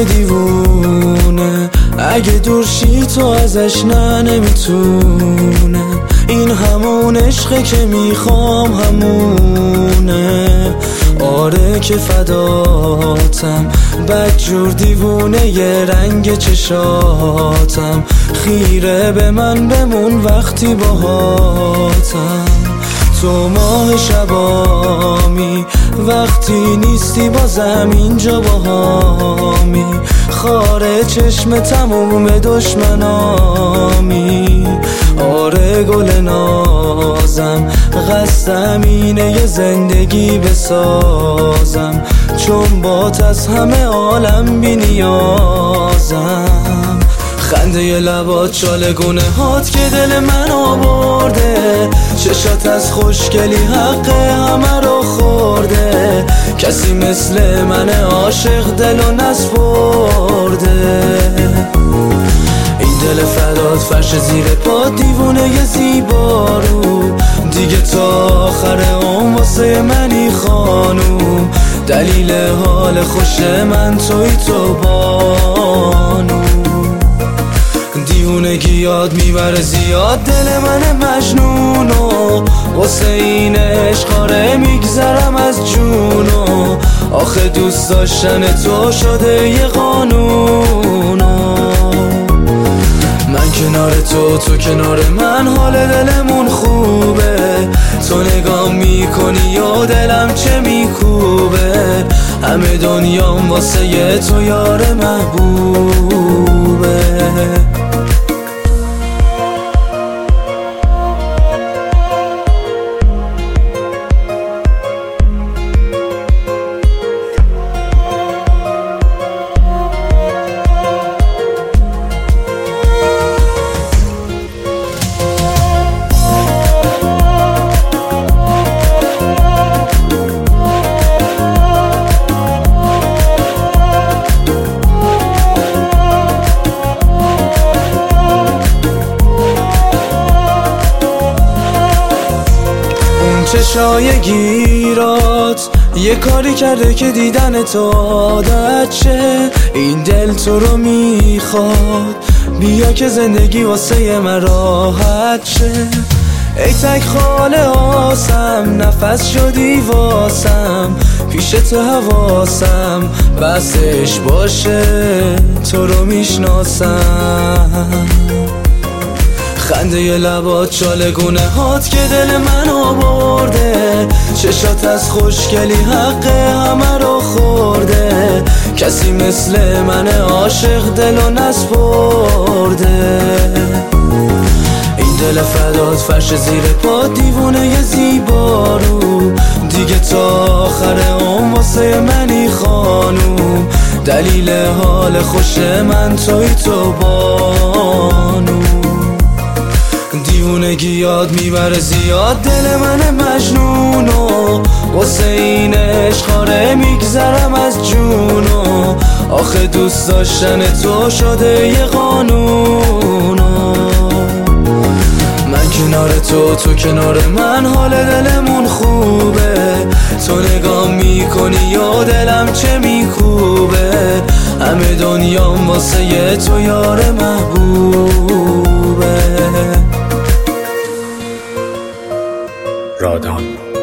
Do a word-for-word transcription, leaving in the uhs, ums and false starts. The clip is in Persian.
دل دیوونه، اگه دور شی تو ازش نه نمیتونه. این همون عشقه که میخوام همونه، آره که فداتم. بدجور دیوونه ی رنگ چشاتم، خیره به من بمون وقتی باهاتم. تو ماه شبامی وقتی نیستی بازم اینجا باهامی، خاره چشم تموم دشمنامی. آره گل نازم قصدم اینه یه زندگی بسازم، چون بات از همه عالم بی نیازم. خنده ی لبات چالگونه هات که دل من آورده، چشات از خوشگلی حق همه رو خورده. کسی مثل من عاشق دلو نسپرده. این دل فدات فرش زیر پا دیوونه ی زیبارو، دیگه تا آخر عمر واسه منی خانوم. دلیل حال خوش من توی تو بانو. دیوونگی یاد میبره زیاد دل من مجنونو، واسه این عشق آره میگذرم از جونو. آخه دوست داشتن تو شده یه قانونو. من کنار تو تو کنار من حال دلمون خوبه، تو نگاه میکنی و دلم چه میکوبه. همه دنیام واسه یه تو یار محبوبه. چشای گیرات یه کاری کرده که دیدن تو عادت شه. این دل تو رو میخواد، بیا که زندگی واسه من راحت شه. ای تک خاله آسم نفس شدی واسم، پیش تو حواسم بسش باشه تو رو میشناسم. خنده ی لبات چالگونه هات که دل من آورده، چشات از خوشگلی حق همه رو خورده. کسی مثل من عاشق دلو نسپرده. این دل فدات فرش زیر پا دیوونه ی زیبارو، دیگه تا آخر عمر واسه منی خانوم. دلیل حال خوش من توی تو بانو. دیوونگی یاد میبره زیاد دل من مجنونو، واسه این عشق آره میگذرم از جونو. آخه دوست داشتن تو شده یه قانونو. من کنار تو تو کنار من حال دلمون خوبه، تو نگاه میکنی و دلم چه میکوبه. همه دنیام واسه یه تو یار محبوبه. رادان.